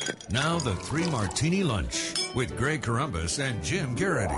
Now the Three Martini Lunch with Greg Corombos and Jim Garrity.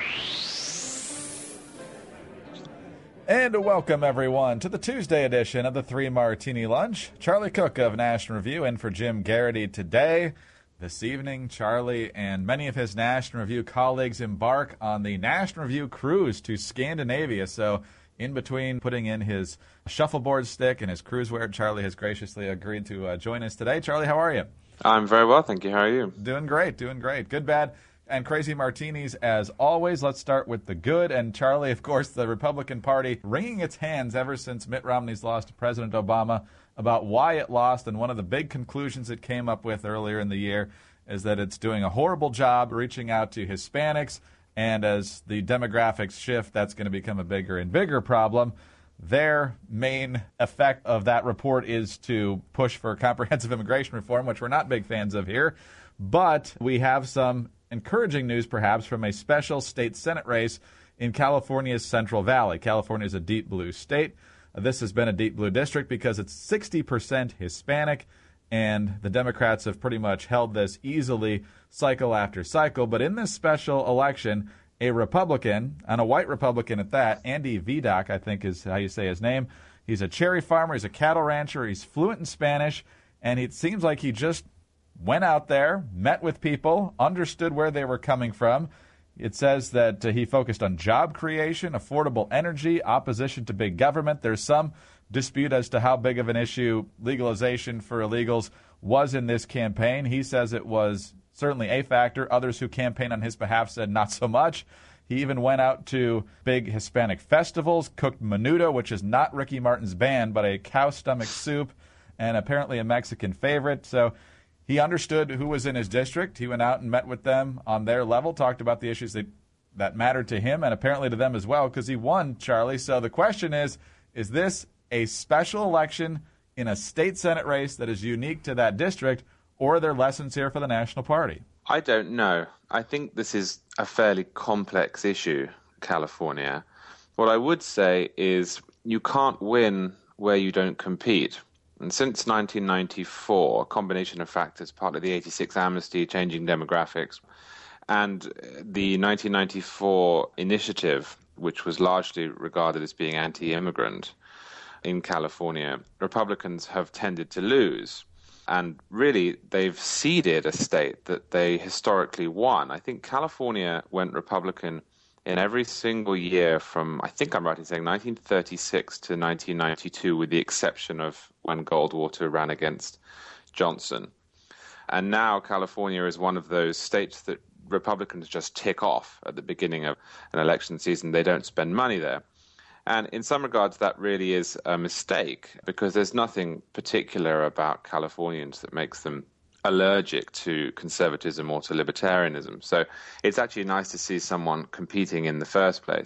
And welcome, everyone, to the Tuesday edition of the Three Martini Lunch. Charlie Cook of National Review in for Jim Garrity today. This evening, Charlie and many of his National Review colleagues embark on the National Review cruise to Scandinavia. So in between putting in his shuffleboard stick and his cruise wear, Charlie has graciously agreed to join us today. Charlie, how are you? I'm very well, thank you. How are you? Doing great. Good, bad, and crazy martinis as always. Let's start with the good. And Charlie, of course, the Republican Party wringing its hands ever since Mitt Romney's loss to President Obama about why it lost. And one of the big conclusions it came up with earlier in the year is that it's doing a horrible job reaching out to Hispanics. And as the demographics shift, that's going to become a bigger and bigger problem. Their main effect of that report is to push for comprehensive immigration reform, which we're not big fans of here. But we have some encouraging news, perhaps, from a special state Senate race in California's Central Valley. California is a deep blue state. This has been a deep blue district because it's 60% Hispanic, and the Democrats have pretty much held this easily cycle after cycle. But in this special election, a Republican, and a white Republican at that, Andy Vidal, I think is how you say his name. He's a cherry farmer. He's a cattle rancher. He's fluent in Spanish. And it seems like he just went out there, met with people, understood where they were coming from. It says that he focused on job creation, affordable energy, opposition to big government. There's some dispute as to how big of an issue legalization for illegals was in this campaign. He says it was certainly a factor. Others who campaigned on his behalf said not so much. He even went out to big Hispanic festivals, cooked menudo, which is not Ricky Martin's band, but a cow stomach soup, and apparently a Mexican favorite. So he understood who was in his district. He went out and met with them on their level, talked about the issues that mattered to him and apparently to them as well, because he won, Charlie. So the question is this a special election in a state Senate race that is unique to that district, or are there lessons here for the National Party? I don't know. I think this is a fairly complex issue, California. What I would say is you can't win where you don't compete. And since 1994, a combination of factors, partly the 86 amnesty, changing demographics, and the 1994 initiative, which was largely regarded as being anti-immigrant in California, Republicans have tended to lose. And really, they've ceded a state that they historically won. I think California went Republican in every single year from, I think I'm right in saying, 1936 to 1992, with the exception of when Goldwater ran against Johnson. And now California is one of those states that Republicans just tick off at the beginning of an election season. They don't spend money there. And in some regards, that really is a mistake, because there's nothing particular about Californians that makes them allergic to conservatism or to libertarianism. So it's actually nice to see someone competing in the first place.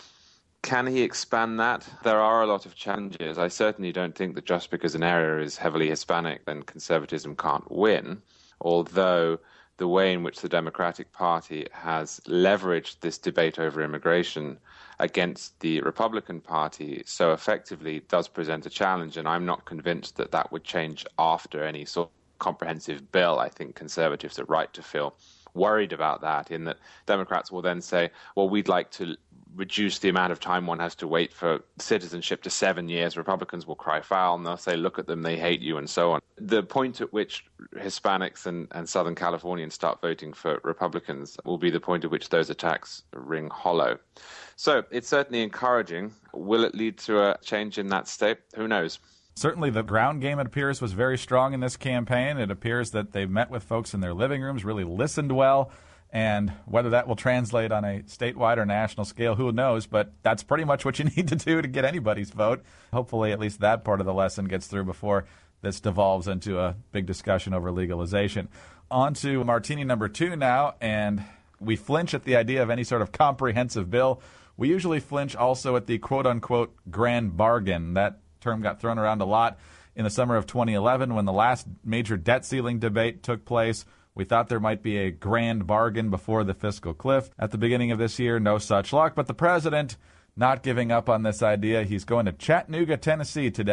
Can he expand that? There are a lot of challenges. I certainly don't think that just because an area is heavily Hispanic, then conservatism can't win, although the way in which the Democratic Party has leveraged this debate over immigration against the Republican Party so effectively does present a challenge, and I'm not convinced that that would change after any sort of comprehensive bill. I think conservatives are right to feel worried about that, in that Democrats will then say, well, we'd like to reduce the amount of time one has to wait for citizenship to 7 years. Republicans will cry foul, and they'll say, look at them, they hate you, and so on. The point at which Hispanics and Southern Californians start voting for Republicans will be the point at which those attacks ring hollow. So it's certainly encouraging. Will it lead to a change in that state? Who knows? Certainly the ground game, it appears, was very strong in this campaign. It appears that they met with folks in their living rooms, really listened well. And whether that will translate on a statewide or national scale, who knows? But that's pretty much what you need to do to get anybody's vote. Hopefully at least that part of the lesson gets through before this devolves into a big discussion over legalization. On to Martini number 2 now, and we flinch at the idea of any sort of comprehensive bill. We usually flinch also at the quote-unquote grand bargain. That term got thrown around a lot in the summer of 2011 when the last major debt ceiling debate took place. We thought there might be a grand bargain before the fiscal cliff. At the beginning of this year, no such luck. But the president not giving up on this idea. He's going to Chattanooga, Tennessee today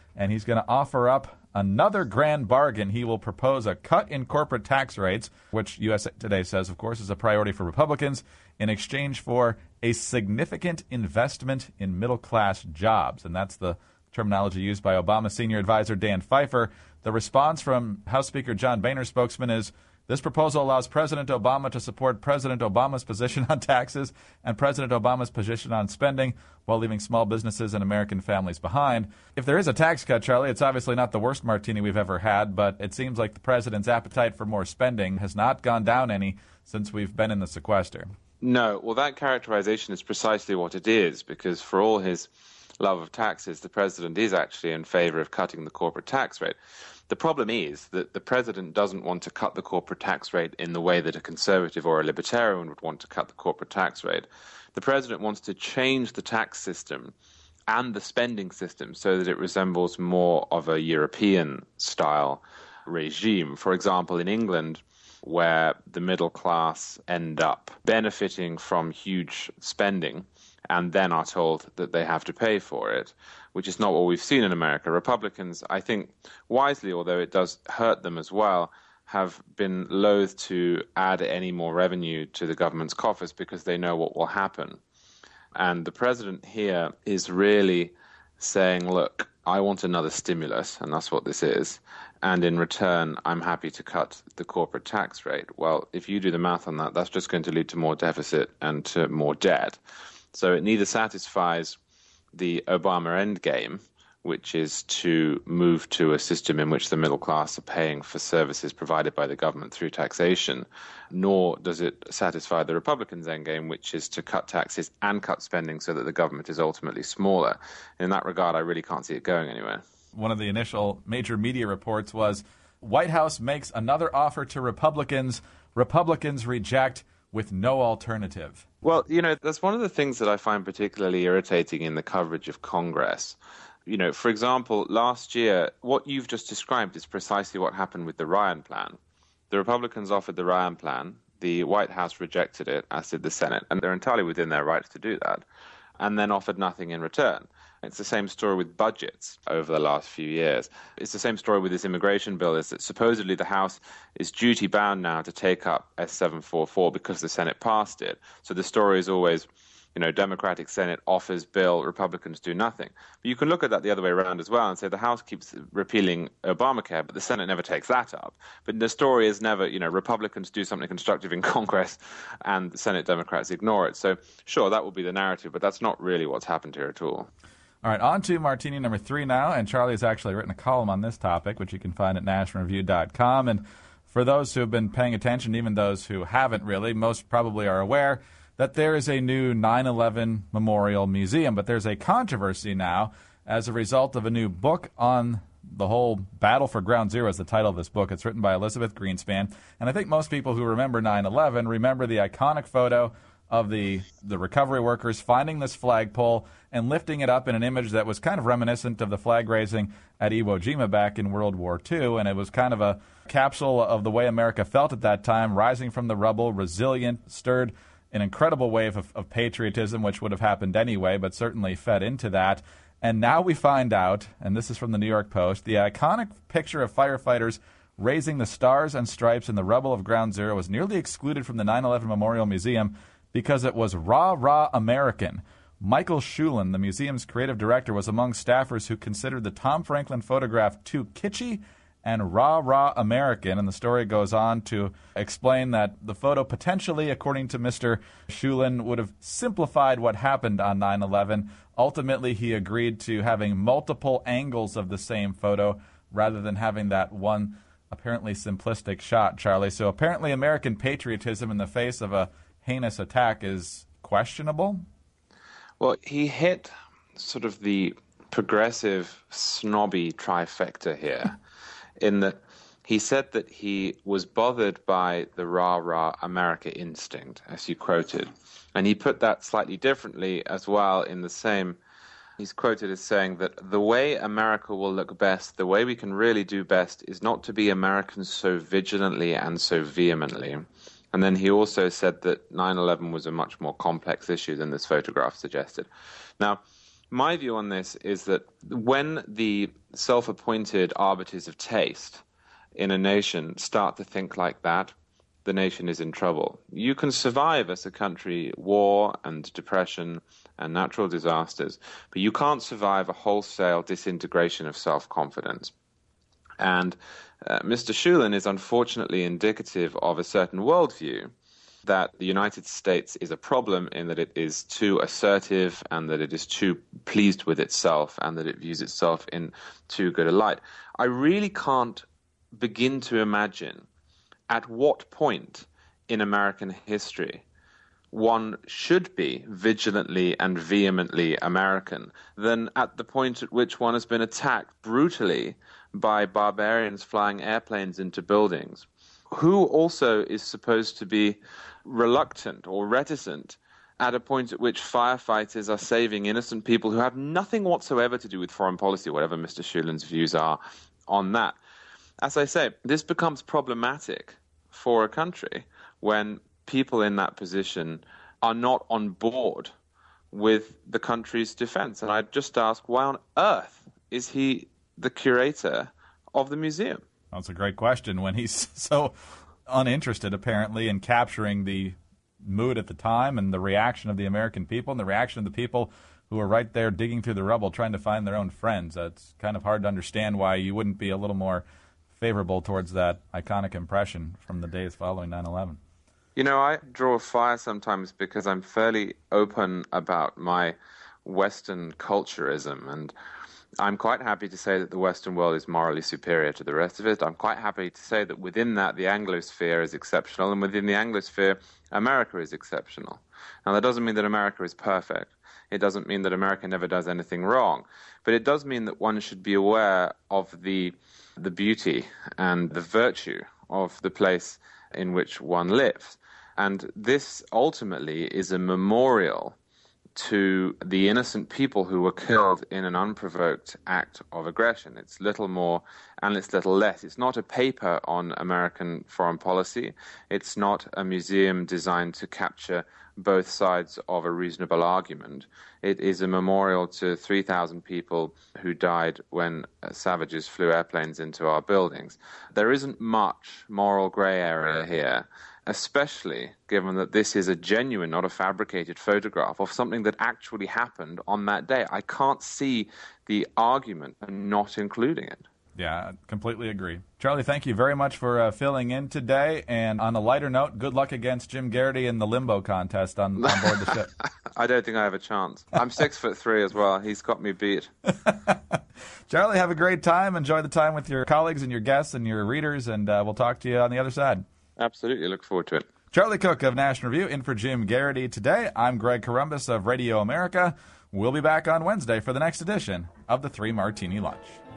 and he's going to offer up another grand bargain. He will propose a cut in corporate tax rates, which USA Today says, of course, is a priority for Republicans, in exchange for a significant investment in middle-class jobs. And that's the terminology used by Obama senior advisor Dan Pfeiffer. The response from House Speaker John Boehner's spokesman is, this proposal allows President Obama to support President Obama's position on taxes and President Obama's position on spending while leaving small businesses and American families behind. If there is a tax cut, Charlie, it's obviously not the worst martini we've ever had, but it seems like the president's appetite for more spending has not gone down any since we've been in the sequester. No, well, that characterization is precisely what it is, because for all his love of taxes, the president is actually in favor of cutting the corporate tax rate. The problem is that the president doesn't want to cut the corporate tax rate in the way that a conservative or a libertarian would want to cut the corporate tax rate. The president wants to change the tax system and the spending system so that it resembles more of a European-style regime. For example, in England, where the middle class end up benefiting from huge spending and then are told that they have to pay for it, which is not what we've seen in America. Republicans, I think, wisely, although it does hurt them as well, have been loath to add any more revenue to the government's coffers because they know what will happen. And the president here is really saying, look, I want another stimulus, and that's what this is. And in return, I'm happy to cut the corporate tax rate. Well, if you do the math on that, that's just going to lead to more deficit and to more debt. So it neither satisfies the Obama endgame, which is to move to a system in which the middle class are paying for services provided by the government through taxation, nor does it satisfy the Republicans' endgame, which is to cut taxes and cut spending so that the government is ultimately smaller. In that regard, I really can't see it going anywhere. One of the initial major media reports was White House makes another offer to Republicans. Republicans reject with no alternative. Well, that's one of the things that I find particularly irritating in the coverage of Congress. For example, last year, what you've just described is precisely what happened with the Ryan Plan. The Republicans offered the Ryan Plan. The White House rejected it, as did the Senate, and they're entirely within their rights to do that, and then offered nothing in return. It's the same story with budgets over the last few years. It's the same story with this immigration bill, is that supposedly the House is duty-bound now to take up S-744 because the Senate passed it. So the story is always, Democratic Senate offers bill, Republicans do nothing. But you can look at that the other way around as well and say the House keeps repealing Obamacare, but the Senate never takes that up. But the story is never, Republicans do something constructive in Congress and the Senate Democrats ignore it. So sure, that will be the narrative, but that's not really what's happened here at all. All right, on to martini number 3 now, and Charlie has actually written a column on this topic, which you can find at nationalreview.com. And for those who have been paying attention, even those who haven't really, most probably are aware that there is a new 9/11 Memorial Museum. But there's a controversy now as a result of a new book on the whole Battle for Ground Zero is the title of this book. It's written by Elizabeth Greenspan. And I think most people who remember 9/11 remember the iconic photo of the recovery workers finding this flagpole and lifting it up in an image that was kind of reminiscent of the flag raising at Iwo Jima back in World War II. And it was kind of a capsule of the way America felt at that time, rising from the rubble, resilient, stirred an incredible wave of patriotism, which would have happened anyway, but certainly fed into that. And now we find out, and this is from the New York Post, the iconic picture of firefighters raising the stars and stripes in the rubble of Ground Zero was nearly excluded from the 9/11 Memorial Museum because it was rah-rah American. Michael Shulin, the museum's creative director, was among staffers who considered the Tom Franklin photograph too kitschy and rah-rah American. And the story goes on to explain that the photo potentially, according to Mr. Shulin, would have simplified what happened on 9/11. Ultimately, he agreed to having multiple angles of the same photo rather than having that one apparently simplistic shot, Charlie. So apparently American patriotism in the face of a heinous attack is questionable? Well, he hit sort of the progressive, snobby trifecta here in that he said that he was bothered by the rah-rah America instinct, as you quoted. And he put that slightly differently as well in the same. He's quoted as saying that the way America will look best, the way we can really do best, is not to be Americans so vigilantly and so vehemently. And then he also said that 9/11 was a much more complex issue than this photograph suggested. Now, My view on this is that when the self-appointed arbiters of taste in a nation start to think like that, the nation is in trouble. You can survive as a country war and depression and natural disasters, but you can't survive a wholesale disintegration of self-confidence. And Mr. Schulin is unfortunately indicative of a certain worldview that the United States is a problem in that it is too assertive and that it is too pleased with itself and that it views itself in too good a light. I really can't begin to imagine at what point in American history one should be vigilantly and vehemently American than at the point at which one has been attacked brutally by barbarians flying airplanes into buildings. Who also is supposed to be reluctant or reticent at a point at which firefighters are saving innocent people who have nothing whatsoever to do with foreign policy, whatever Mr. Schulin's views are on that. As I say, this becomes problematic for a country when people in that position are not on board with the country's defense. And I'd just ask, why on earth is he the curator of the museum? That's a great question when he's so uninterested, apparently, in capturing the mood at the time and the reaction of the American people and the reaction of the people who are right there digging through the rubble trying to find their own friends. It's kind of hard to understand why you wouldn't be a little more favorable towards that iconic impression from the days following 9/11. You know, I draw fire sometimes because I'm fairly open about my Western culturism, and I'm quite happy to say that the Western world is morally superior to the rest of it. I'm quite happy to say that within that, the Anglosphere is exceptional, and within the Anglosphere, America is exceptional. Now, that doesn't mean that America is perfect. It doesn't mean that America never does anything wrong. But it does mean that one should be aware of the beauty and the virtue of the place in which one lives. And this ultimately is a memorial to the innocent people who were killed in an unprovoked act of aggression. It's little more and it's little less. It's not a paper on American foreign policy. It's not a museum designed to capture both sides of a reasonable argument. It is a memorial to 3,000 people who died when savages flew airplanes into our buildings. There isn't much moral gray area here, especially given that this is a genuine, not a fabricated photograph of something that actually happened on that day. I can't see the argument of not including it. Yeah, I completely agree. Charlie, thank you very much for filling in today. And on a lighter note, good luck against Jim Garrity in the limbo contest on board the ship. I don't think I have a chance. I'm 6'3" as well. He's got me beat. Charlie, have a great time. Enjoy the time with your colleagues and your guests and your readers, and we'll talk to you on the other side. Absolutely. Look forward to it. Charlie Cook of National Review in for Jim Garrity today. I'm Greg Corombos of Radio America. We'll be back on Wednesday for the next edition of the Three Martini Lunch.